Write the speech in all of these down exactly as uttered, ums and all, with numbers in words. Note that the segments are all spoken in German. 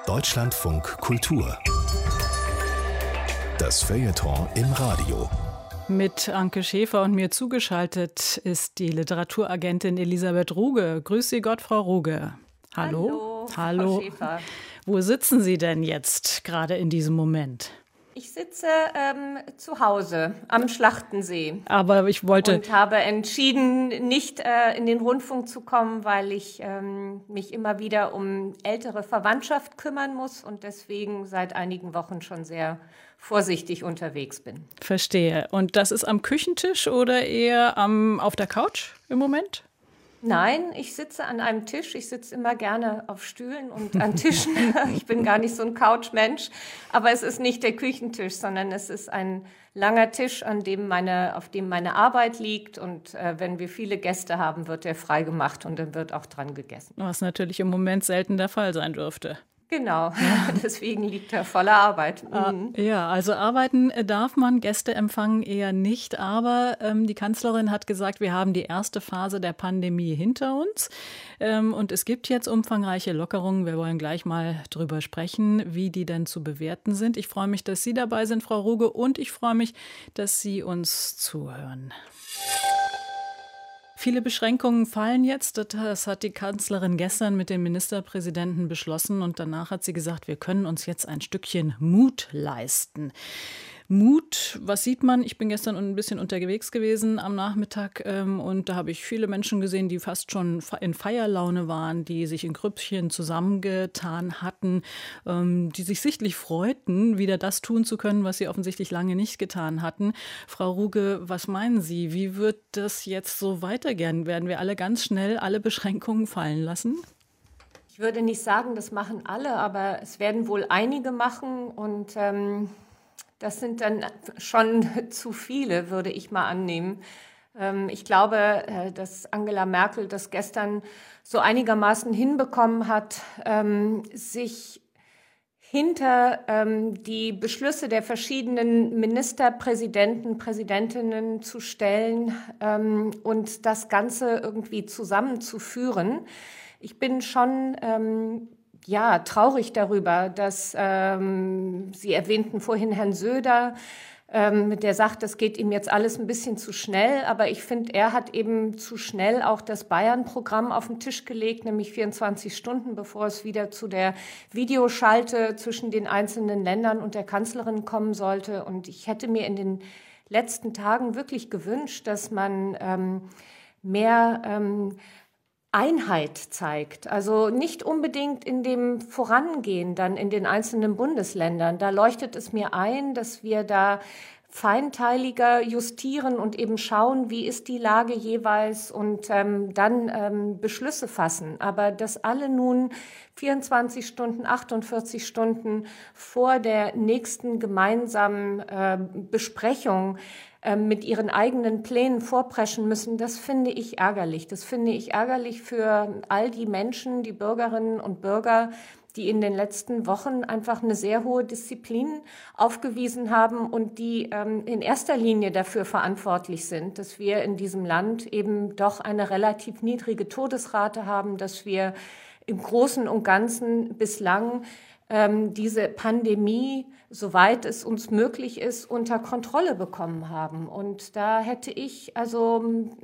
Deutschlandfunk Kultur. Das Feuilleton im Radio. Mit Anke Schäfer und mir zugeschaltet ist die Literaturagentin Elisabeth Ruge. Grüß Sie Gott, Frau Ruge. Hallo. Hallo, Hallo. Frau Schäfer. Wo sitzen Sie denn jetzt gerade in diesem Moment? Ich sitze ähm, zu Hause am Schlachtensee. Aber ich wollte... Und habe entschieden, nicht äh, in den Rundfunk zu kommen, weil ich ähm, mich immer wieder um ältere Verwandtschaft kümmern muss und deswegen seit einigen Wochen schon sehr vorsichtig unterwegs bin. Verstehe. Und das ist am Küchentisch oder eher am, auf der Couch im Moment? Nein, ich sitze an einem Tisch. Ich sitze immer gerne auf Stühlen und an Tischen. Ich bin gar nicht so ein Couchmensch. Aber es ist nicht der Küchentisch, sondern es ist ein langer Tisch, an dem meine, auf dem meine Arbeit liegt. Und äh, wenn wir viele Gäste haben, wird er freigemacht und dann wird auch dran gegessen. Was natürlich im Moment selten der Fall sein dürfte. Genau, deswegen liegt er voller Arbeit. Mhm. Ja, also arbeiten darf man, Gäste empfangen eher nicht. Aber ähm, die Kanzlerin hat gesagt, wir haben die erste Phase der Pandemie hinter uns. Ähm, und es gibt jetzt umfangreiche Lockerungen. Wir wollen gleich mal drüber sprechen, wie die denn zu bewerten sind. Ich freue mich, dass Sie dabei sind, Frau Ruge. Und ich freue mich, dass Sie uns zuhören. Viele Beschränkungen fallen jetzt. Das hat die Kanzlerin gestern mit dem Ministerpräsidenten beschlossen. Und danach hat sie gesagt, wir können uns jetzt ein Stückchen Mut leisten. Mut, was sieht man? Ich bin gestern ein bisschen unterwegs gewesen am Nachmittag ähm, und da habe ich viele Menschen gesehen, die fast schon in Feierlaune waren, die sich in Grüppchen zusammengetan hatten, ähm, die sich sichtlich freuten, wieder das tun zu können, was sie offensichtlich lange nicht getan hatten. Frau Ruge, was meinen Sie? Wie wird das jetzt so weitergehen? Werden wir alle ganz schnell alle Beschränkungen fallen lassen? Ich würde nicht sagen, das machen alle, aber es werden wohl einige machen und ähm das sind dann schon zu viele, würde ich mal annehmen. Ich glaube, dass Angela Merkel das gestern so einigermaßen hinbekommen hat, sich hinter die Beschlüsse der verschiedenen Ministerpräsidenten, Präsidentinnen zu stellen und das Ganze irgendwie zusammenzuführen. Ich bin schon Ja, traurig darüber, dass ähm, Sie erwähnten vorhin Herrn Söder, ähm, der sagt, das geht ihm jetzt alles ein bisschen zu schnell. Aber ich finde, er hat eben zu schnell auch das Bayern-Programm auf den Tisch gelegt, nämlich vierundzwanzig Stunden, bevor es wieder zu der Videoschalte zwischen den einzelnen Ländern und der Kanzlerin kommen sollte. Und ich hätte mir in den letzten Tagen wirklich gewünscht, dass man ähm, mehr ähm, Einheit zeigt. Also nicht unbedingt in dem Vorangehen dann in den einzelnen Bundesländern. Da leuchtet es mir ein, dass wir da feinteiliger justieren und eben schauen, wie ist die Lage jeweils und ähm, dann ähm, Beschlüsse fassen. Aber dass alle nun vierundzwanzig Stunden, achtundvierzig Stunden vor der nächsten gemeinsamen äh, Besprechung mit ihren eigenen Plänen vorpreschen müssen, das finde ich ärgerlich. Das finde ich ärgerlich für all die Menschen, die Bürgerinnen und Bürger, die in den letzten Wochen einfach eine sehr hohe Disziplin aufgewiesen haben und die ähm, in erster Linie dafür verantwortlich sind, dass wir in diesem Land eben doch eine relativ niedrige Todesrate haben, dass wir im Großen und Ganzen bislang ähm, diese Pandemie, soweit es uns möglich ist, unter Kontrolle bekommen haben. Und da hätte ich also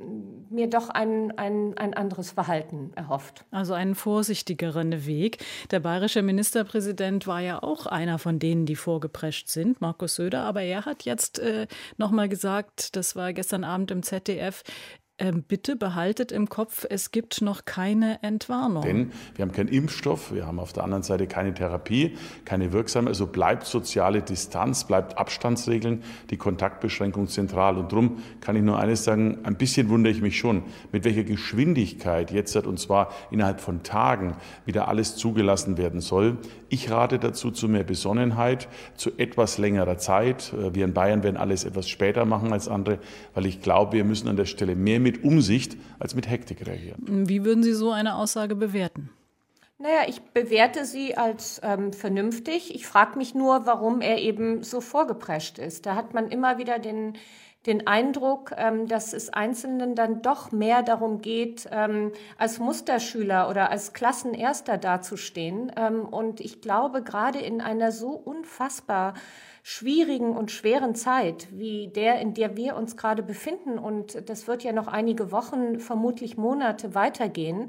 mir doch ein, ein, ein anderes Verhalten erhofft. Also einen vorsichtigeren Weg. Der bayerische Ministerpräsident war ja auch einer von denen, die vorgeprescht sind, Markus Söder. Aber er hat jetzt äh, noch mal gesagt, das war gestern Abend im Z D F, bitte behaltet im Kopf, es gibt noch keine Entwarnung. Denn wir haben keinen Impfstoff, wir haben auf der anderen Seite keine Therapie, keine wirksame. Also bleibt soziale Distanz, bleibt Abstandsregeln, die Kontaktbeschränkung zentral. Und darum kann ich nur eines sagen, ein bisschen wundere ich mich schon, mit welcher Geschwindigkeit jetzt, und zwar innerhalb von Tagen, wieder alles zugelassen werden soll. Ich rate dazu zu mehr Besonnenheit, zu etwas längerer Zeit. Wir in Bayern werden alles etwas später machen als andere, weil ich glaube, wir müssen an der Stelle mehr mit Umsicht als mit Hektik reagieren. Wie würden Sie so eine Aussage bewerten? Naja, ich bewerte sie als ähm, vernünftig. Ich frage mich nur, warum er eben so vorgeprescht ist. Da hat man immer wieder den, den Eindruck, ähm, dass es Einzelnen dann doch mehr darum geht, ähm, als Musterschüler oder als Klassenerster dazustehen. Ähm, und ich glaube, gerade in einer so unfassbar schwierigen und schweren Zeit wie der, in der wir uns gerade befinden, und das wird ja noch einige Wochen, vermutlich Monate weitergehen,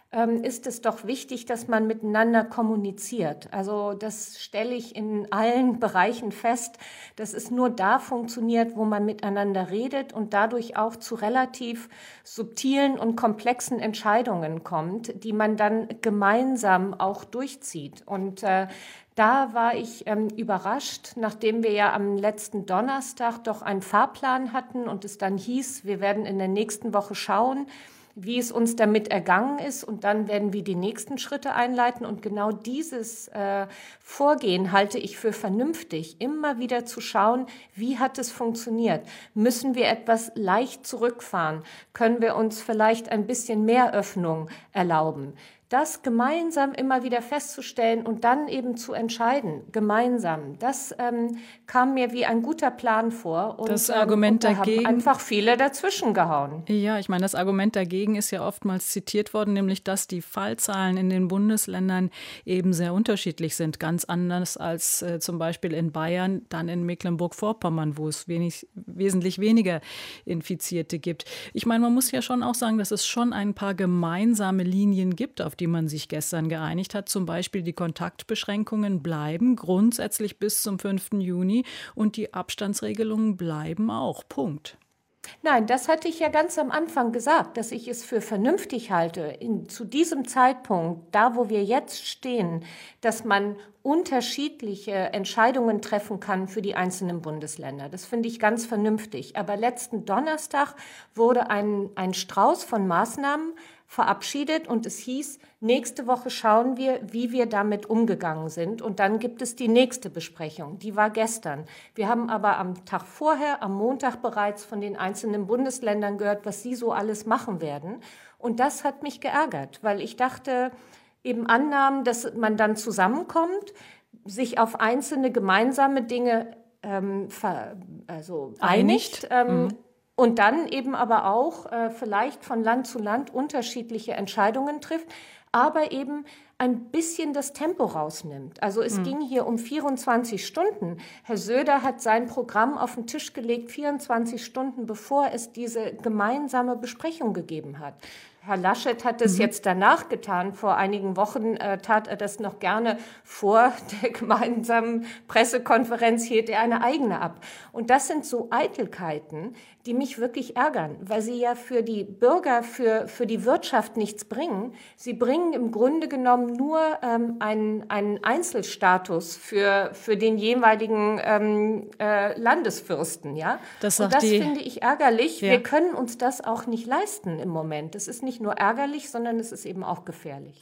ist es doch wichtig, dass man miteinander kommuniziert. Also das stelle ich in allen Bereichen fest, dass es nur da funktioniert, wo man miteinander redet und dadurch auch zu relativ subtilen und komplexen Entscheidungen kommt, die man dann gemeinsam auch durchzieht. Und äh, da war ich ähm, überrascht, nachdem wir ja am letzten Donnerstag doch einen Fahrplan hatten und es dann hieß, wir werden in der nächsten Woche schauen, wie es uns damit ergangen ist, und dann werden wir die nächsten Schritte einleiten. Und genau dieses äh, Vorgehen halte ich für vernünftig, immer wieder zu schauen, wie hat es funktioniert? Müssen wir etwas leicht zurückfahren? Können wir uns vielleicht ein bisschen mehr Öffnung erlauben? Das gemeinsam immer wieder festzustellen und dann eben zu entscheiden, gemeinsam, das ähm, kam mir wie ein guter Plan vor. Und, das Argument ähm, und da dagegen, haben einfach viele dazwischen gehauen. Ja, ich meine, das Argument dagegen ist ja oftmals zitiert worden, nämlich, dass die Fallzahlen in den Bundesländern eben sehr unterschiedlich sind, ganz anders als äh, zum Beispiel in Bayern, dann in Mecklenburg-Vorpommern, wo es wenig, wesentlich weniger Infizierte gibt. Ich meine, man muss ja schon auch sagen, dass es schon ein paar gemeinsame Linien gibt, auf die man sich gestern geeinigt hat. Zum Beispiel die Kontaktbeschränkungen bleiben grundsätzlich bis zum fünften Juni und die Abstandsregelungen bleiben auch. Punkt. Nein, das hatte ich ja ganz am Anfang gesagt, dass ich es für vernünftig halte, in, zu diesem Zeitpunkt, da wo wir jetzt stehen, dass man unterschiedliche Entscheidungen treffen kann für die einzelnen Bundesländer. Das finde ich ganz vernünftig. Aber letzten Donnerstag wurde ein, ein Strauß von Maßnahmen verabschiedet und es hieß, nächste Woche schauen wir, wie wir damit umgegangen sind, und dann gibt es die nächste Besprechung, die war gestern. Wir haben aber am Tag vorher, am Montag bereits von den einzelnen Bundesländern gehört, was sie so alles machen werden, und das hat mich geärgert, weil ich dachte, eben annahmen, dass man dann zusammenkommt, sich auf einzelne gemeinsame Dinge ähm, ver, also einigt, ähm, mhm. Und dann eben aber auch äh, vielleicht von Land zu Land unterschiedliche Entscheidungen trifft, aber eben ein bisschen das Tempo rausnimmt. Also es mhm. ging hier um vierundzwanzig Stunden. Herr Söder hat sein Programm auf den Tisch gelegt, vierundzwanzig Stunden bevor es diese gemeinsame Besprechung gegeben hat. Herr Laschet hat es mhm. jetzt danach getan. Vor einigen Wochen äh, tat er das noch gerne. Vor der gemeinsamen Pressekonferenz hielt er eine eigene ab. Und das sind so Eitelkeiten, die mich wirklich ärgern, weil sie ja für die Bürger, für, für die Wirtschaft nichts bringen. Sie bringen im Grunde genommen nur ähm, einen, einen Einzelstatus für, für den jeweiligen ähm, äh, Landesfürsten. Ja? Das Und das die, finde ich ärgerlich. Ja. Wir können uns das auch nicht leisten im Moment. Das ist nicht nur ärgerlich, sondern es ist eben auch gefährlich.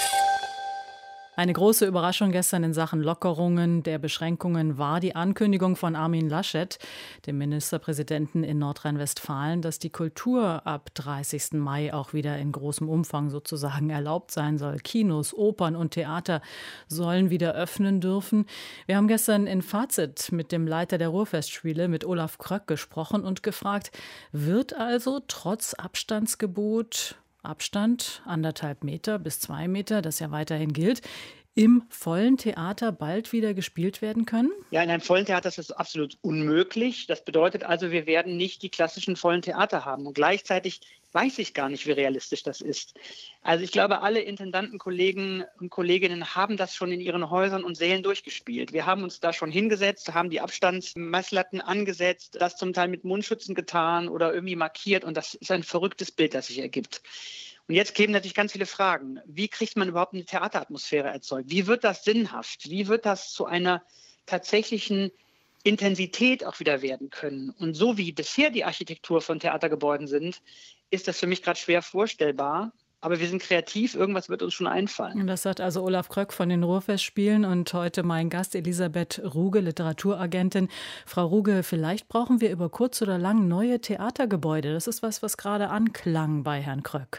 Eine große Überraschung gestern in Sachen Lockerungen der Beschränkungen war die Ankündigung von Armin Laschet, dem Ministerpräsidenten in Nordrhein-Westfalen, dass die Kultur ab dreißigsten Mai auch wieder in großem Umfang sozusagen erlaubt sein soll. Kinos, Opern und Theater sollen wieder öffnen dürfen. Wir haben gestern in Fazit mit dem Leiter der Ruhrfestspiele, mit Olaf Kröck, gesprochen und gefragt, wird also trotz Abstandsgebot Abstand, anderthalb Meter bis zwei Meter, das ja weiterhin gilt, im vollen Theater bald wieder gespielt werden können? Ja, in einem vollen Theater ist das absolut unmöglich. Das bedeutet also, wir werden nicht die klassischen vollen Theater haben. Und gleichzeitig weiß ich gar nicht, wie realistisch das ist. Also ich glaube, alle Intendantenkollegen und Kolleginnen haben das schon in ihren Häusern und Sälen durchgespielt. Wir haben uns da schon hingesetzt, haben die Abstandsmesslatten angesetzt, das zum Teil mit Mundschützen getan oder irgendwie markiert. Und das ist ein verrücktes Bild, das sich ergibt. Und jetzt kämen natürlich ganz viele Fragen. Wie kriegt man überhaupt eine Theateratmosphäre erzeugt? Wie wird das sinnhaft? Wie wird das zu einer tatsächlichen Intensität auch wieder werden können? Und so wie bisher die Architektur von Theatergebäuden sind, ist das für mich gerade schwer vorstellbar. Aber wir sind kreativ, irgendwas wird uns schon einfallen. Und das sagt also Olaf Kröck von den Ruhrfestspielen und heute mein Gast Elisabeth Ruge, Literaturagentin. Frau Ruge, vielleicht brauchen wir über kurz oder lang neue Theatergebäude. Das ist was, was gerade anklang bei Herrn Kröck.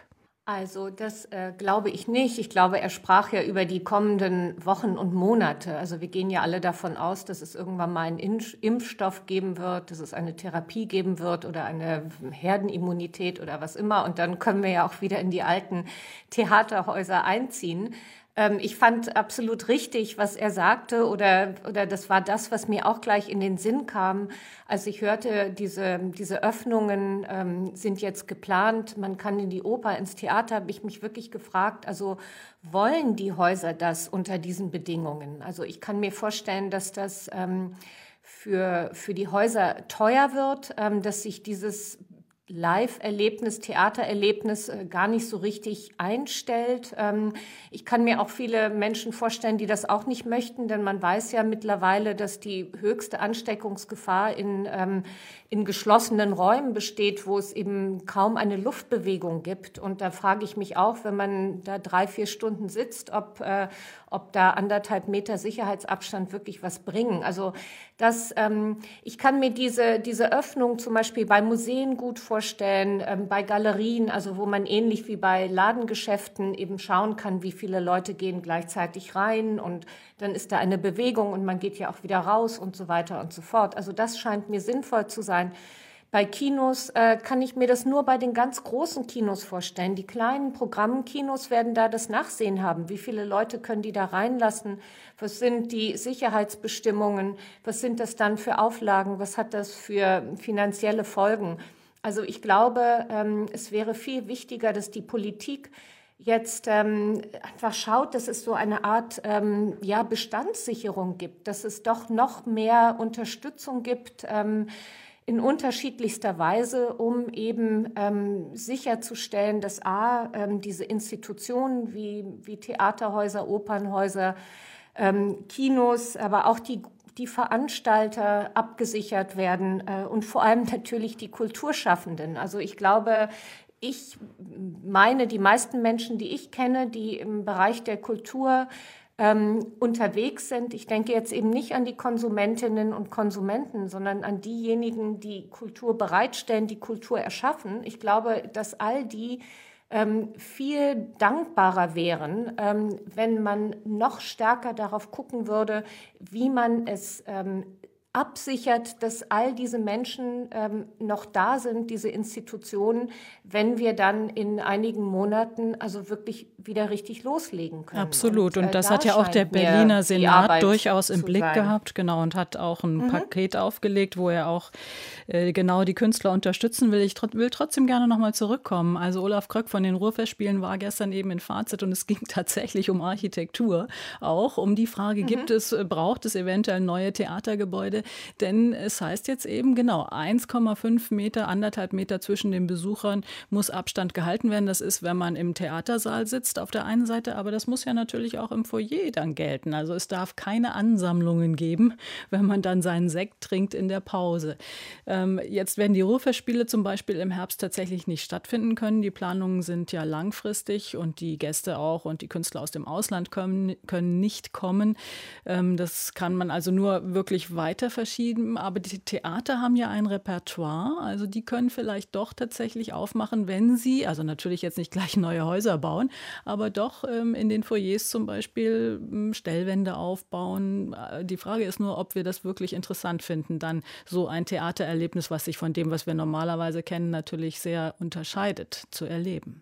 Also das äh, glaube ich nicht. Ich glaube, er sprach ja über die kommenden Wochen und Monate. Also wir gehen ja alle davon aus, dass es irgendwann mal einen Impfstoff geben wird, dass es eine Therapie geben wird oder eine Herdenimmunität oder was immer. Und dann können wir ja auch wieder in die alten Theaterhäuser einziehen. Ich fand absolut richtig, was er sagte, oder, oder das war das, was mir auch gleich in den Sinn kam, als ich hörte, diese, diese Öffnungen ähm, sind jetzt geplant, man kann in die Oper, ins Theater, habe ich mich wirklich gefragt, also wollen die Häuser das unter diesen Bedingungen? Also ich kann mir vorstellen, dass das ähm, für, für die Häuser teuer wird, ähm, dass sich dieses Live-Erlebnis, Theatererlebnis äh, gar nicht so richtig einstellt. Ähm, ich kann mir auch viele Menschen vorstellen, die das auch nicht möchten, denn man weiß ja mittlerweile, dass die höchste Ansteckungsgefahr in, ähm, in geschlossenen Räumen besteht, wo es eben kaum eine Luftbewegung gibt. Und da frage ich mich auch, wenn man da drei, vier Stunden sitzt, ob, äh, ob da anderthalb Meter Sicherheitsabstand wirklich was bringen. Also das, ähm, ich kann mir diese, diese Öffnung zum Beispiel bei Museen gut vorstellen, ähm, bei Galerien, also wo man ähnlich wie bei Ladengeschäften eben schauen kann, wie viele Leute gehen gleichzeitig rein und dann ist da eine Bewegung und man geht ja auch wieder raus und so weiter und so fort. Also das scheint mir sinnvoll zu sein. Bei Kinos äh, kann ich mir das nur bei den ganz großen Kinos vorstellen. Die kleinen Programmkinos werden da das Nachsehen haben. Wie viele Leute können die da reinlassen? Was sind die Sicherheitsbestimmungen? Was sind das dann für Auflagen? Was hat das für finanzielle Folgen? Also ich glaube, ähm, es wäre viel wichtiger, dass die Politik jetzt ähm, einfach schaut, dass es so eine Art ähm, ja, Bestandssicherung gibt, dass es doch noch mehr Unterstützung gibt, ähm, in unterschiedlichster Weise, um eben ähm, sicherzustellen, dass A, ähm, diese Institutionen wie, wie Theaterhäuser, Opernhäuser, ähm, Kinos, aber auch die, die Veranstalter abgesichert werden äh, und vor allem natürlich die Kulturschaffenden. Also ich glaube, ich meine, die meisten Menschen, die ich kenne, die im Bereich der Kultur Ähm, unterwegs sind. Ich denke jetzt eben nicht an die Konsumentinnen und Konsumenten, sondern an diejenigen, die Kultur bereitstellen, die Kultur erschaffen. Ich glaube, dass all die ähm, viel dankbarer wären, ähm, wenn man noch stärker darauf gucken würde, wie man es ähm, absichert, dass all diese Menschen ähm, noch da sind, diese Institutionen, wenn wir dann in einigen Monaten also wirklich wieder richtig loslegen können. Absolut. Und, und äh, das da hat ja auch der Berliner Senat durchaus im Blick sein. gehabt, genau, und hat auch ein mhm. Paket aufgelegt, wo er auch äh, genau die Künstler unterstützen will. Ich tr- will trotzdem gerne nochmal zurückkommen. Also Olaf Kröck von den Ruhrfestspielen war gestern eben in Fazit und es ging tatsächlich um Architektur, auch um die Frage, mhm. gibt es, braucht es eventuell neue Theatergebäude? Denn es heißt jetzt eben genau, eins Komma fünf Meter, anderthalb Meter zwischen den Besuchern muss Abstand gehalten werden. Das ist, wenn man im Theatersaal sitzt auf der einen Seite, aber das muss ja natürlich auch im Foyer dann gelten. Also es darf keine Ansammlungen geben, wenn man dann seinen Sekt trinkt in der Pause. Ähm, jetzt werden die Ruhrfestspiele zum Beispiel im Herbst tatsächlich nicht stattfinden können. Die Planungen sind ja langfristig und die Gäste auch und die Künstler aus dem Ausland können, können nicht kommen. Ähm, das kann man also nur wirklich weiter verschieben. Aber die Theater haben ja ein Repertoire, also die können vielleicht doch tatsächlich aufmachen, wenn sie, also natürlich jetzt nicht gleich neue Häuser bauen, aber doch ähm, in den Foyers zum Beispiel ähm, Stellwände aufbauen. Die Frage ist nur, ob wir das wirklich interessant finden, dann so ein Theatererlebnis, was sich von dem, was wir normalerweise kennen, natürlich sehr unterscheidet, zu erleben.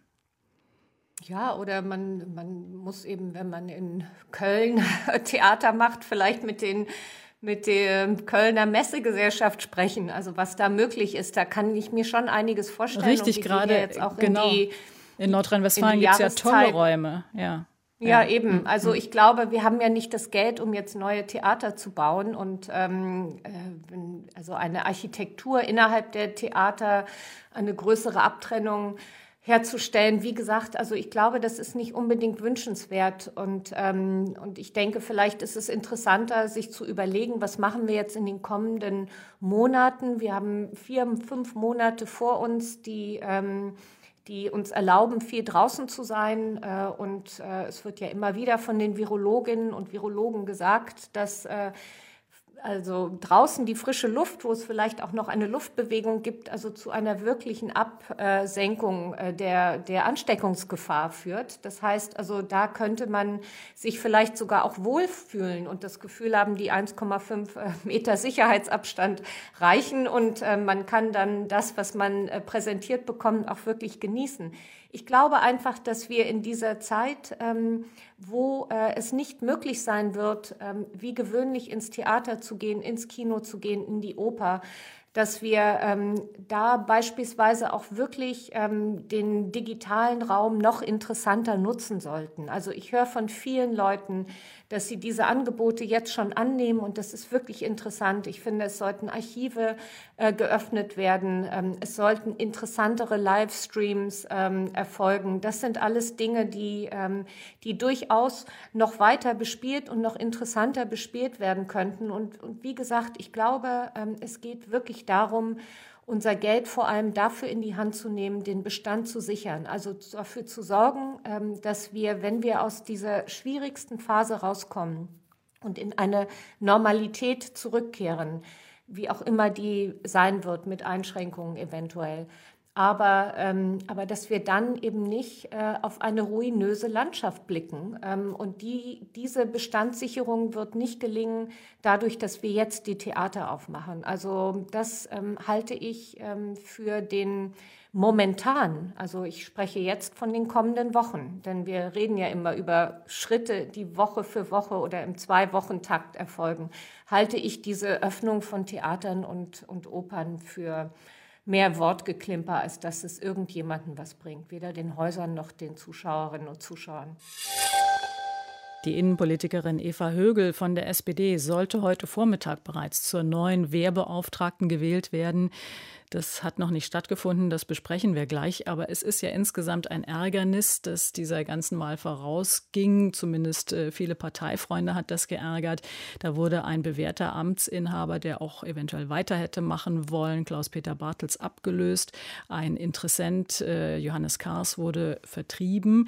Ja, oder man, man muss eben, wenn man in Köln Theater macht, vielleicht mit den mit der Kölner Messegesellschaft sprechen, also was da möglich ist. Da kann ich mir schon einiges vorstellen. Richtig, gerade jetzt auch genau. in, die, in Nordrhein-Westfalen gibt es ja tolle Räume. Ja, ja, ja, eben. Also ich glaube, wir haben ja nicht das Geld, um jetzt neue Theater zu bauen. Und ähm, also eine Architektur innerhalb der Theater, eine größere Abtrennung herzustellen. Wie gesagt, also ich glaube, das ist nicht unbedingt wünschenswert. Und, ähm, und ich denke, vielleicht ist es interessanter, sich zu überlegen, was machen wir jetzt in den kommenden Monaten. Wir haben vier, fünf Monate vor uns, die, ähm, die uns erlauben, viel draußen zu sein. Äh, und äh, es wird ja immer wieder von den Virologinnen und Virologen gesagt, dass äh, also draußen die frische Luft, wo es vielleicht auch noch eine Luftbewegung gibt, also zu einer wirklichen Absenkung der, der Ansteckungsgefahr führt. Das heißt, also da könnte man sich vielleicht sogar auch wohlfühlen und das Gefühl haben, die eins Komma fünf Meter Sicherheitsabstand reichen und man kann dann das, was man präsentiert bekommt, auch wirklich genießen. Ich glaube einfach, dass wir in dieser Zeit, ähm, wo äh, es nicht möglich sein wird, ähm, wie gewöhnlich ins Theater zu gehen, ins Kino zu gehen, in die Oper, dass wir ähm, da beispielsweise auch wirklich ähm, den digitalen Raum noch interessanter nutzen sollten. Also ich höre von vielen Leuten, dass sie diese Angebote jetzt schon annehmen und das ist wirklich interessant. Ich finde, es sollten Archive äh, geöffnet werden, ähm, es sollten interessantere Livestreams ähm, erfolgen. Das sind alles Dinge, die, ähm, die durchaus noch weiter bespielt und noch interessanter bespielt werden könnten. Und, und wie gesagt, ich glaube, ähm, es geht wirklich darum, unser Geld vor allem dafür in die Hand zu nehmen, den Bestand zu sichern. Also dafür zu sorgen, dass wir, wenn wir aus dieser schwierigsten Phase rauskommen und in eine Normalität zurückkehren, wie auch immer die sein wird, mit Einschränkungen eventuell, aber, ähm, aber dass wir dann eben nicht äh, auf eine ruinöse Landschaft blicken. Ähm, und die, diese Bestandssicherung wird nicht gelingen, dadurch, dass wir jetzt die Theater aufmachen. Also das ähm, halte ich ähm, für den momentan, also ich spreche jetzt von den kommenden Wochen, denn wir reden ja immer über Schritte, die Woche für Woche oder im Zwei-Wochen-Takt erfolgen, halte ich diese Öffnung von Theatern und, und Opern für mehr Wortgeklimper, als dass es irgendjemandem was bringt, weder den Häusern noch den Zuschauerinnen und Zuschauern. Die Innenpolitikerin Eva Högel von der S P D sollte heute Vormittag bereits zur neuen Wehrbeauftragten gewählt werden. Das hat noch nicht stattgefunden, das besprechen wir gleich. Aber es ist ja insgesamt ein Ärgernis, dass dieser ganzen Wahl vorausging. Zumindest äh, viele Parteifreunde hat das geärgert. Da wurde ein bewährter Amtsinhaber, der auch eventuell weiter hätte machen wollen, Klaus-Peter Bartels, abgelöst. Ein Interessent, äh, Johannes Kahrs, wurde vertrieben.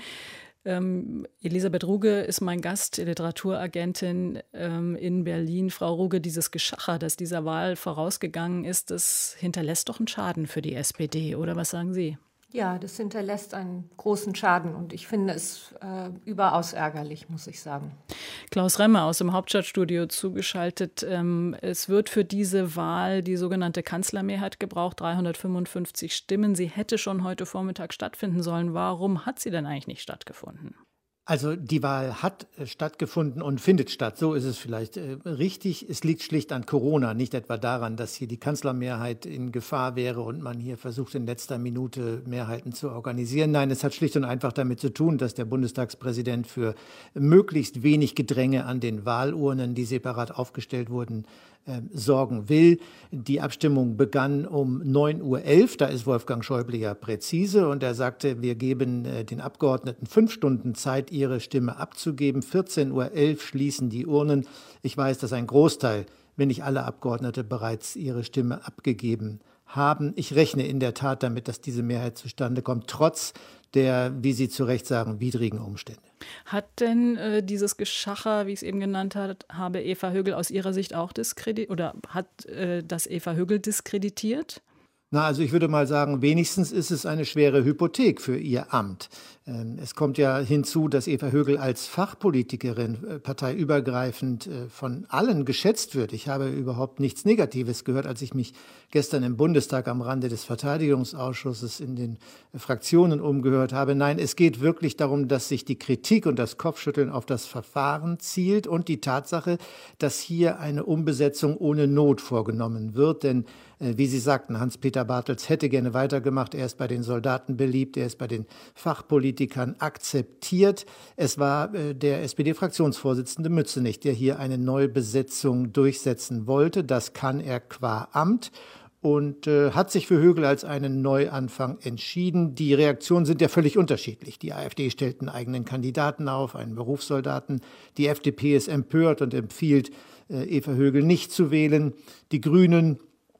Ähm, Elisabeth Ruge ist mein Gast, Literaturagentin ähm, in Berlin. Frau Ruge, dieses Geschacher, das dieser Wahl vorausgegangen ist, das hinterlässt doch einen Schaden für die S P D, oder was sagen Sie? Ja, das hinterlässt einen großen Schaden und ich finde es äh, überaus ärgerlich, muss ich sagen. Klaus Remme aus dem Hauptstadtstudio zugeschaltet. Ähm, es wird für diese Wahl die sogenannte Kanzlermehrheit gebraucht, dreihundertfünfundfünfzig Stimmen. Sie hätte schon heute Vormittag stattfinden sollen. Warum hat sie denn eigentlich nicht stattgefunden? Also die Wahl hat äh, stattgefunden und findet statt. So ist es vielleicht äh, richtig. Es liegt schlicht an Corona, nicht etwa daran, dass hier die Kanzlermehrheit in Gefahr wäre und man hier versucht, in letzter Minute Mehrheiten zu organisieren. Nein, es hat schlicht und einfach damit zu tun, dass der Bundestagspräsident für möglichst wenig Gedränge an den Wahlurnen, die separat aufgestellt wurden, äh, sorgen will. Die Abstimmung begann um neun Uhr elf. Da ist Wolfgang Schäuble ja präzise und er sagte, wir geben äh, den Abgeordneten fünf Stunden Zeit, ihre Stimme abzugeben. vierzehn Uhr elf schließen die Urnen. Ich weiß, dass ein Großteil, wenn nicht alle Abgeordnete, bereits ihre Stimme abgegeben haben. Ich rechne in der Tat damit, dass diese Mehrheit zustande kommt, trotz der, wie Sie zu Recht sagen, widrigen Umstände. Hat denn äh, dieses Geschacher, wie ich es eben genannt hat, habe Eva Högel aus Ihrer Sicht auch diskreditiert oder hat äh, das Eva Högel diskreditiert? Na, also ich würde mal sagen, wenigstens ist es eine schwere Hypothek für ihr Amt. Es kommt ja hinzu, dass Eva Högel als Fachpolitikerin parteiübergreifend von allen geschätzt wird. Ich habe überhaupt nichts Negatives gehört, als ich mich gestern im Bundestag am Rande des Verteidigungsausschusses in den Fraktionen umgehört habe. Nein, es geht wirklich darum, dass sich die Kritik und das Kopfschütteln auf das Verfahren zielt und die Tatsache, dass hier eine Umbesetzung ohne Not vorgenommen wird. Denn wie Sie sagten, Hans-Peter Bartels hätte gerne weitergemacht. Er ist bei den Soldaten beliebt, er ist bei den Fachpolitikern akzeptiert. Es war äh, der S P D-Fraktionsvorsitzende Mützenich, der hier eine Neubesetzung durchsetzen wollte. Das kann er qua Amt und äh, hat sich für Högel als einen Neuanfang entschieden. Die Reaktionen sind ja völlig unterschiedlich. Die AfD stellt einen eigenen Kandidaten auf, einen Berufssoldaten. Die F D P ist empört und empfiehlt, äh, Eva Högel nicht zu wählen. Die Grünen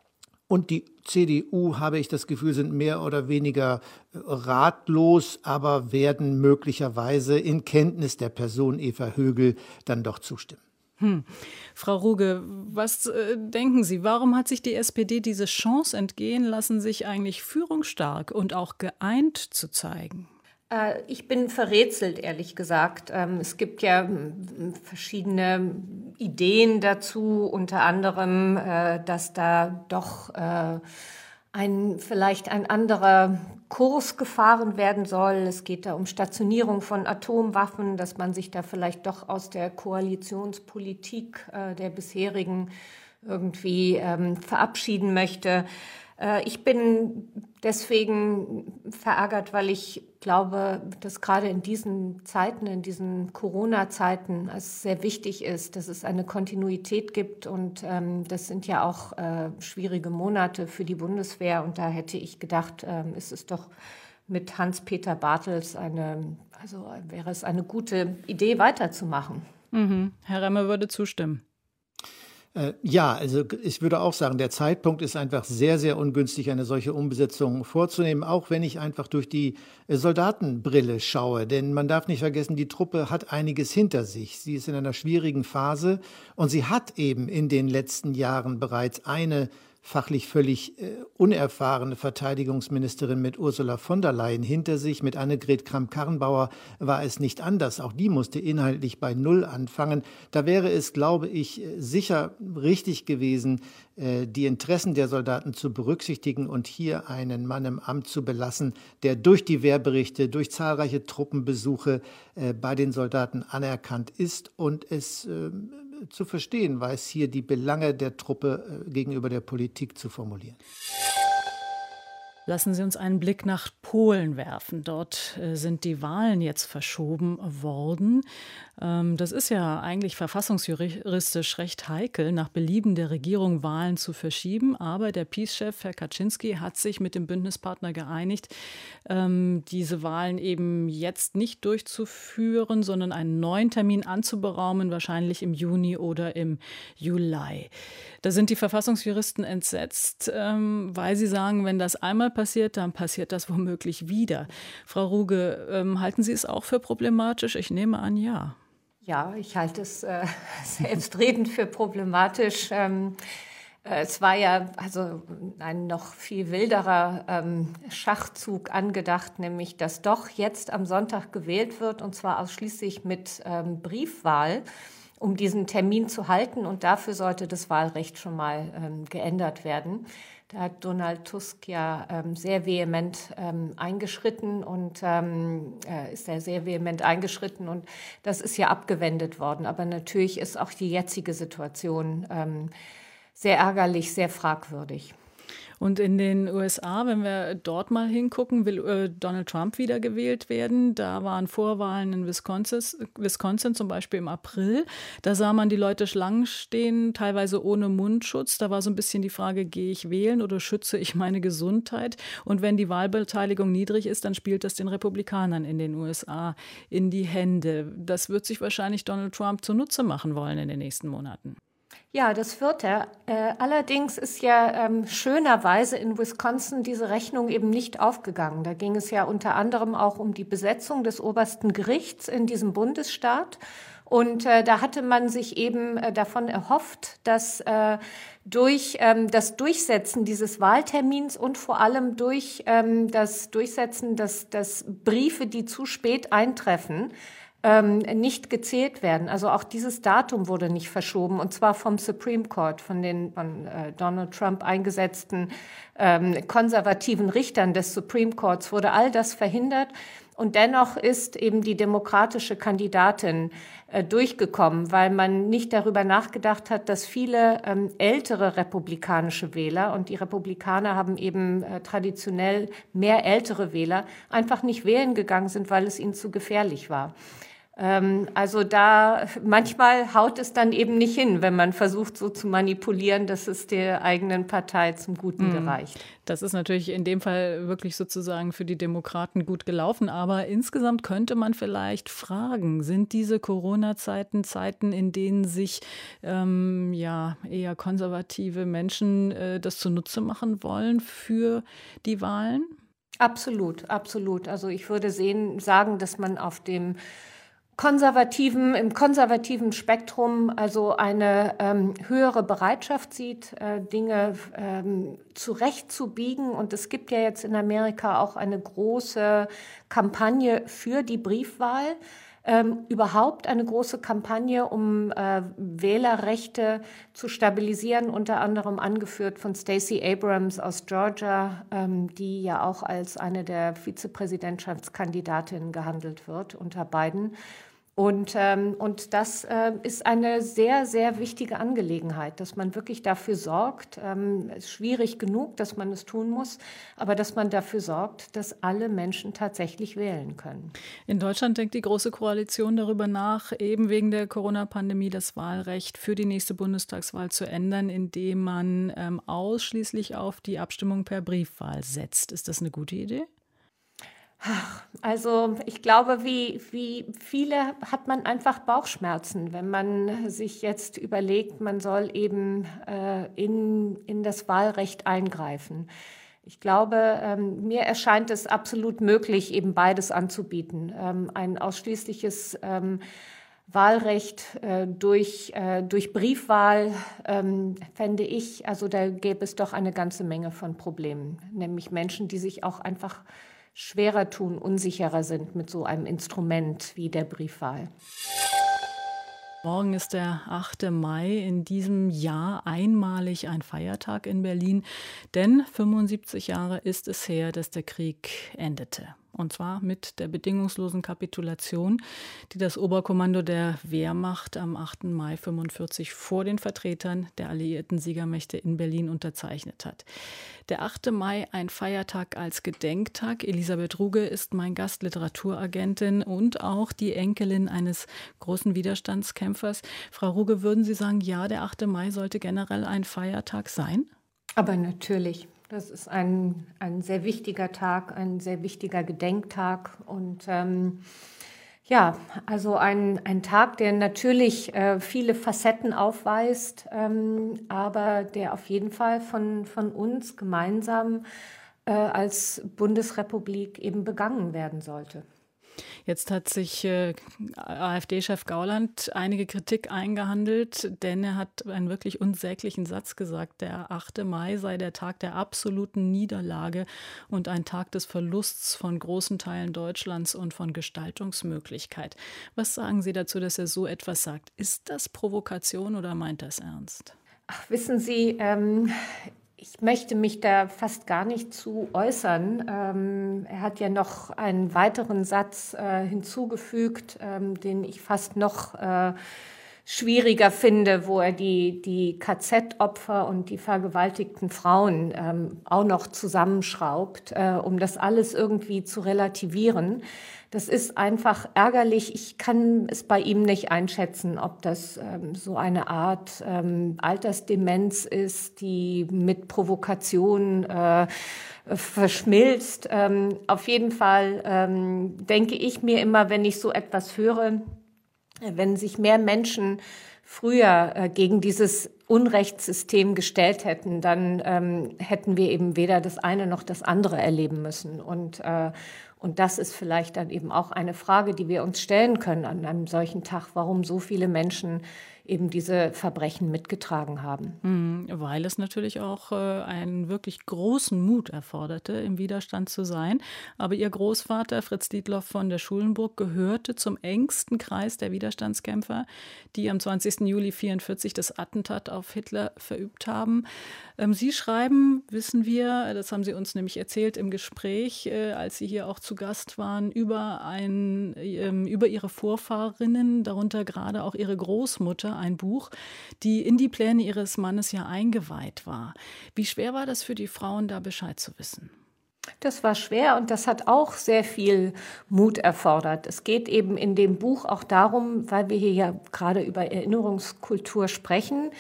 und die C D U, habe ich das Gefühl, sind mehr oder weniger ratlos, aber werden möglicherweise in Kenntnis der Person Eva Högel dann doch zustimmen. Hm. Frau Ruge, was äh, denken Sie, warum hat sich die S P D diese Chance entgehen lassen, sich eigentlich führungsstark und auch geeint zu zeigen? Äh, ich bin verrätselt, ehrlich gesagt. Ähm, es gibt ja m, verschiedene Ideen dazu, unter anderem, äh, dass da doch äh, ein, vielleicht ein anderer Kurs gefahren werden soll. Es geht da um Stationierung von Atomwaffen, dass man sich da vielleicht doch aus der Koalitionspolitik äh, der bisherigen irgendwie ähm, verabschieden möchte. Äh, ich bin deswegen verärgert, weil ich glaube, dass gerade in diesen Zeiten, in diesen Corona-Zeiten, es sehr wichtig ist, dass es eine Kontinuität gibt. Und ähm, das sind ja auch äh, schwierige Monate für die Bundeswehr. Und da hätte ich gedacht, ähm, ist es doch mit Hans-Peter Bartels eine, also wäre es eine gute Idee, weiterzumachen. Mhm. Herr Remme würde zustimmen. Ja, also ich würde auch sagen, der Zeitpunkt ist einfach sehr, sehr ungünstig, eine solche Umbesetzung vorzunehmen, auch wenn ich einfach durch die Soldatenbrille schaue. Denn man darf nicht vergessen, die Truppe hat einiges hinter sich. Sie ist in einer schwierigen Phase und sie hat eben in den letzten Jahren bereits eine fachlich völlig äh, unerfahrene Verteidigungsministerin mit Ursula von der Leyen hinter sich. Mit Annegret Kramp-Karrenbauer war es nicht anders. Auch die musste inhaltlich bei Null anfangen. Da wäre es, glaube ich, sicher richtig gewesen, äh, die Interessen der Soldaten zu berücksichtigen und hier einen Mann im Amt zu belassen, der durch die Wehrberichte, durch zahlreiche Truppenbesuche äh, bei den Soldaten anerkannt ist und es äh, zu verstehen weiß, hier die Belange der Truppe äh, gegenüber der Politik zu formulieren. Lassen Sie uns einen Blick nach Polen werfen. Dort äh, sind die Wahlen jetzt verschoben worden. Ähm, das ist ja eigentlich verfassungsjuristisch recht heikel, nach Belieben der Regierung Wahlen zu verschieben. Aber der PiS-Chef, Herr Kaczynski, hat sich mit dem Bündnispartner geeinigt, ähm, diese Wahlen eben jetzt nicht durchzuführen, sondern einen neuen Termin anzuberaumen, wahrscheinlich im Juni oder im Juli. Da sind die Verfassungsjuristen entsetzt, ähm, weil sie sagen, wenn das einmal passiert, dann passiert das womöglich wieder. Frau Ruge, ähm, halten Sie es auch für problematisch? Ich nehme an, ja. Ja, ich halte es äh, selbstredend für problematisch. Ähm, äh, es war ja also ein noch viel wilderer ähm, Schachzug angedacht, nämlich dass doch jetzt am Sonntag gewählt wird, und zwar ausschließlich mit ähm, Briefwahl, um diesen Termin zu halten. Und dafür sollte das Wahlrecht schon mal ähm, geändert werden. Da hat Donald Tusk ja ähm, sehr vehement ähm, eingeschritten und ähm, äh, ist er sehr vehement eingeschritten und das ist ja abgewendet worden. Aber natürlich ist auch die jetzige Situation ähm, sehr ärgerlich, sehr fragwürdig. Und in den U S A, wenn wir dort mal hingucken, will äh, Donald Trump wiedergewählt werden. Da waren Vorwahlen in Wisconsin, Wisconsin zum Beispiel im April. Da sah man die Leute Schlangen stehen, teilweise ohne Mundschutz. Da war so ein bisschen die Frage, gehe ich wählen oder schütze ich meine Gesundheit? Und wenn die Wahlbeteiligung niedrig ist, dann spielt das den Republikanern in den U S A in die Hände. Das wird sich wahrscheinlich Donald Trump zunutze machen wollen in den nächsten Monaten. Ja, das wird er. Äh, allerdings ist ja ähm, schönerweise in Wisconsin diese Rechnung eben nicht aufgegangen. Da ging es ja unter anderem auch um die Besetzung des obersten Gerichts in diesem Bundesstaat. Und äh, da hatte man sich eben äh, davon erhofft, dass äh, durch ähm, das Durchsetzen dieses Wahltermins und vor allem durch ähm, das Durchsetzen, dass, dass Briefe, die zu spät eintreffen, nicht gezählt werden. Also auch dieses Datum wurde nicht verschoben, und zwar vom Supreme Court, von den von äh, Donald Trump eingesetzten ähm, konservativen Richtern des Supreme Courts wurde all das verhindert. Und dennoch ist eben die demokratische Kandidatin äh, durchgekommen, weil man nicht darüber nachgedacht hat, dass viele ähm, ältere republikanische Wähler, und die Republikaner haben eben äh, traditionell mehr ältere Wähler, einfach nicht wählen gegangen sind, weil es ihnen zu gefährlich war. Also da manchmal haut es dann eben nicht hin, wenn man versucht, so zu manipulieren, dass es der eigenen Partei zum Guten gereicht. Das ist natürlich in dem Fall wirklich sozusagen für die Demokraten gut gelaufen. Aber insgesamt könnte man vielleicht fragen, sind diese Corona-Zeiten Zeiten, in denen sich ähm, ja eher konservative Menschen äh, das zunutze machen wollen für die Wahlen? Absolut, absolut. Also ich würde sehen, sagen, dass man auf dem konservativen, im konservativen Spektrum also eine ähm, höhere Bereitschaft sieht, äh, Dinge ähm, zurechtzubiegen. Und es gibt ja jetzt in Amerika auch eine große Kampagne für die Briefwahl. Ähm, überhaupt eine große Kampagne, um äh, Wählerrechte zu stabilisieren, unter anderem angeführt von Stacey Abrams aus Georgia, ähm, die ja auch als eine der Vizepräsidentschaftskandidatinnen gehandelt wird unter Biden. Und, ähm, und das äh, ist eine sehr, sehr wichtige Angelegenheit, dass man wirklich dafür sorgt, ähm, es ist schwierig genug, dass man es tun muss, aber dass man dafür sorgt, dass alle Menschen tatsächlich wählen können. In Deutschland denkt die Große Koalition darüber nach, eben wegen der Corona-Pandemie das Wahlrecht für die nächste Bundestagswahl zu ändern, indem man ähm, ausschließlich auf die Abstimmung per Briefwahl setzt. Ist das eine gute Idee? Also ich glaube, wie, wie viele hat man einfach Bauchschmerzen, wenn man sich jetzt überlegt, man soll eben äh, in, in das Wahlrecht eingreifen. Ich glaube, ähm, mir erscheint es absolut möglich, eben beides anzubieten. Ähm, ein ausschließliches ähm, Wahlrecht äh, durch, äh, durch Briefwahl ähm, fände ich, also da gäbe es doch eine ganze Menge von Problemen, nämlich Menschen, die sich auch einfach schwerer tun, unsicherer sind mit so einem Instrument wie der Briefwahl. Morgen ist der achte Mai, in diesem Jahr einmalig ein Feiertag in Berlin, denn fünfundsiebzig Jahre ist es her, dass der Krieg endete. Und zwar mit der bedingungslosen Kapitulation, die das Oberkommando der Wehrmacht am achten Mai fünfundvierzig vor den Vertretern der alliierten Siegermächte in Berlin unterzeichnet hat. Der achte Mai, ein Feiertag als Gedenktag. Elisabeth Ruge ist mein Gast, Literaturagentin und auch die Enkelin eines großen Widerstandskämpfers. Frau Ruge, würden Sie sagen, ja, der achte Mai sollte generell ein Feiertag sein? Aber natürlich. Das ist ein, ein sehr wichtiger Tag, ein sehr wichtiger Gedenktag und ähm, ja, also ein, ein Tag, der natürlich äh, viele Facetten aufweist, ähm, aber der auf jeden Fall von, von uns gemeinsam äh, als Bundesrepublik eben begangen werden sollte. Jetzt hat sich äh, AfD-Chef Gauland einige Kritik eingehandelt, denn er hat einen wirklich unsäglichen Satz gesagt, der achte Mai sei der Tag der absoluten Niederlage und ein Tag des Verlusts von großen Teilen Deutschlands und von Gestaltungsmöglichkeit. Was sagen Sie dazu, dass er so etwas sagt? Ist das Provokation oder meint er es ernst? Ach, wissen Sie, ähm ich möchte mich da fast gar nicht zu äußern. Ähm, er hat ja noch einen weiteren Satz äh, hinzugefügt, ähm, den ich fast noch äh, schwieriger finde, wo er die, die K Z-Opfer und die vergewaltigten Frauen ähm, auch noch zusammenschraubt, äh, um das alles irgendwie zu relativieren. Das ist einfach ärgerlich. Ich kann es bei ihm nicht einschätzen, ob das ähm, so eine Art ähm, Altersdemenz ist, die mit Provokation äh, verschmilzt. Ähm, auf jeden Fall ähm, denke ich mir immer, wenn ich so etwas höre, wenn sich mehr Menschen früher äh, gegen dieses Unrechtssystem gestellt hätten, dann ähm, hätten wir eben weder das eine noch das andere erleben müssen. Und äh, Und das ist vielleicht dann eben auch eine Frage, die wir uns stellen können an einem solchen Tag, warum so viele Menschen eben diese Verbrechen mitgetragen haben. Mhm, weil es natürlich auch äh, einen wirklich großen Mut erforderte, im Widerstand zu sein. Aber Ihr Großvater, Fritz Dietloff von der Schulenburg, gehörte zum engsten Kreis der Widerstandskämpfer, die am zwanzigsten Juli neunzehnhundertvierundvierzig das Attentat auf Hitler verübt haben. Ähm, Sie schreiben, wissen wir, das haben Sie uns nämlich erzählt im Gespräch, äh, als Sie hier auch zu Gast waren, über, ein, äh, über Ihre Vorfahrinnen, darunter gerade auch Ihre Großmutter, ein Buch, die in die Pläne ihres Mannes ja eingeweiht war. Wie schwer war das für die Frauen, da Bescheid zu wissen? Das war schwer und das hat auch sehr viel Mut erfordert. Es geht eben in dem Buch auch darum, weil wir hier ja gerade über Erinnerungskultur sprechen,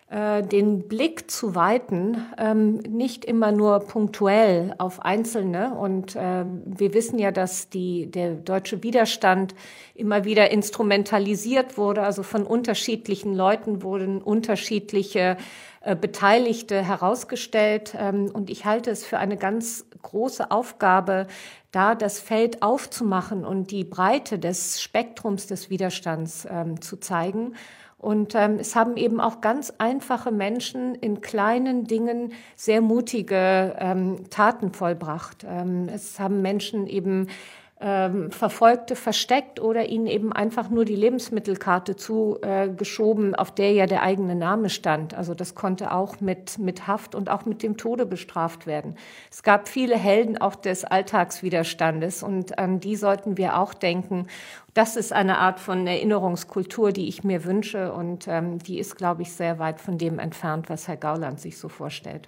den Blick zu weiten, nicht immer nur punktuell auf Einzelne. Und wir wissen ja, dass die, der deutsche Widerstand immer wieder instrumentalisiert wurde. Also von unterschiedlichen Leuten wurden unterschiedliche Beteiligte herausgestellt. Und ich halte es für eine ganz große Aufgabe, da das Feld aufzumachen und die Breite des Spektrums des Widerstands zu zeigen. Und ähm, es haben eben auch ganz einfache Menschen in kleinen Dingen sehr mutige ähm, Taten vollbracht. Ähm, es haben Menschen eben ähm, Verfolgte versteckt oder ihnen eben einfach nur die Lebensmittelkarte zugeschoben, äh, auf der ja der eigene Name stand. Also das konnte auch mit, mit Haft und auch mit dem Tode bestraft werden. Es gab viele Helden auch des Alltagswiderstandes und an die sollten wir auch denken. Das ist eine Art von Erinnerungskultur, die ich mir wünsche und ähm, die ist, glaube ich, sehr weit von dem entfernt, was Herr Gauland sich so vorstellt.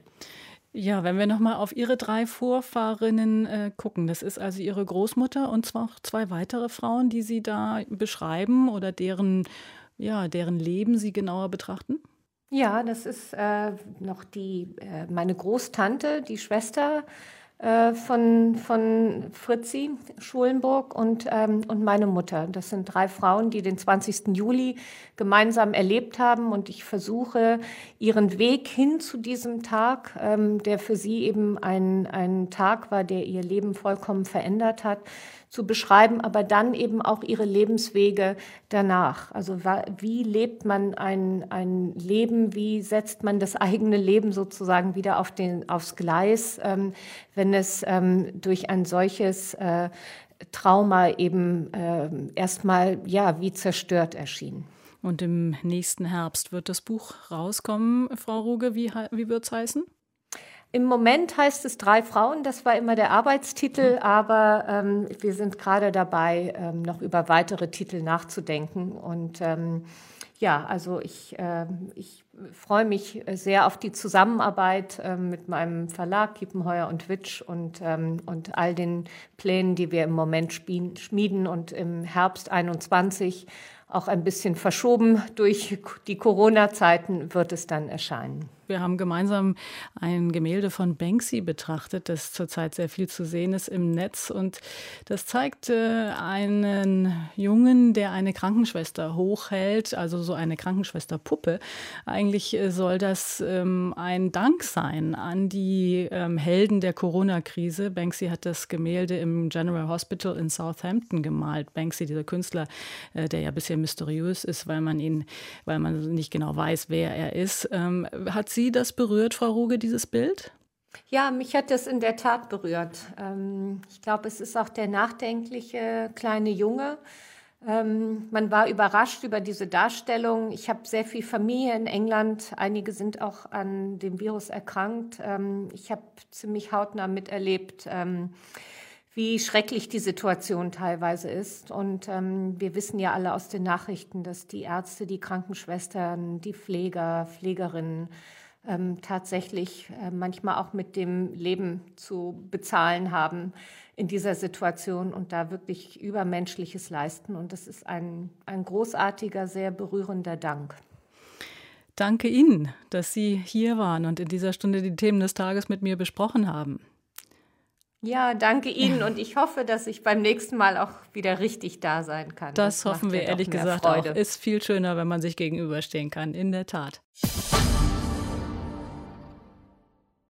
Ja, wenn wir nochmal auf Ihre drei Vorfahrinnen äh, gucken, das ist also Ihre Großmutter und zwar auch zwei weitere Frauen, die Sie da beschreiben oder deren, ja, deren Leben Sie genauer betrachten? Ja, das ist äh, noch die, äh, meine Großtante, die Schwester äh, von, von Fritzi Schulenburg und, ähm, und meine Mutter. Das sind drei Frauen, die den zwanzigsten Juli gemeinsam erlebt haben und ich versuche, ihren Weg hin zu diesem Tag, ähm, der für sie eben ein, ein Tag war, der ihr Leben vollkommen verändert hat, zu beschreiben, aber dann eben auch ihre Lebenswege danach. Also wie lebt man ein, ein Leben, wie setzt man das eigene Leben sozusagen wieder auf den, aufs Gleis, ähm, wenn es ähm, durch ein solches äh, Trauma eben äh, erstmal ja, wie zerstört erschien. Und im nächsten Herbst wird das Buch rauskommen, Frau Ruge. Wie, wie wird es heißen? Im Moment heißt es Drei Frauen, das war immer der Arbeitstitel, aber ähm, wir sind gerade dabei, ähm, noch über weitere Titel nachzudenken. Und ähm, ja, also ich, äh, ich freue mich sehr auf die Zusammenarbeit äh, mit meinem Verlag Kiepenheuer und Witsch und, ähm, und all den Plänen, die wir im Moment schmieden und im Herbst einundzwanzig auch ein bisschen verschoben durch die Corona-Zeiten wird es dann erscheinen. Wir haben gemeinsam ein Gemälde von Banksy betrachtet, das zurzeit sehr viel zu sehen ist im Netz. Und das zeigt äh, einen Jungen, der eine Krankenschwester hochhält, also so eine Krankenschwesterpuppe. Eigentlich äh, soll das ähm, ein Dank sein an die ähm, Helden der Corona-Krise. Banksy hat das Gemälde im General Hospital in Southampton gemalt. Banksy, dieser Künstler, äh, der ja ein bisschen mysteriös ist, weil man ihn, weil man nicht genau weiß, wer er ist. Ähm, hat Sie das berührt, Frau Ruge, dieses Bild? Ja, mich hat das in der Tat berührt. Ähm, ich glaube, es ist auch der nachdenkliche kleine Junge. Ähm, man war überrascht über diese Darstellung. Ich habe sehr viel Familie in England. Einige sind auch an dem Virus erkrankt. Ähm, ich habe ziemlich hautnah miterlebt, ähm, wie schrecklich die Situation teilweise ist. Und ähm, wir wissen ja alle aus den Nachrichten, dass die Ärzte, die Krankenschwestern, die Pfleger, Pflegerinnen ähm, tatsächlich äh, manchmal auch mit dem Leben zu bezahlen haben in dieser Situation und da wirklich Übermenschliches leisten. Und das ist ein, ein großartiger, sehr berührender Dank. Danke Ihnen, dass Sie hier waren und in dieser Stunde die Themen des Tages mit mir besprochen haben. Ja, danke Ihnen und ich hoffe, dass ich beim nächsten Mal auch wieder richtig da sein kann. Das, das hoffen wir ehrlich gesagt auch. Ist viel schöner, wenn man sich gegenüberstehen kann, in der Tat.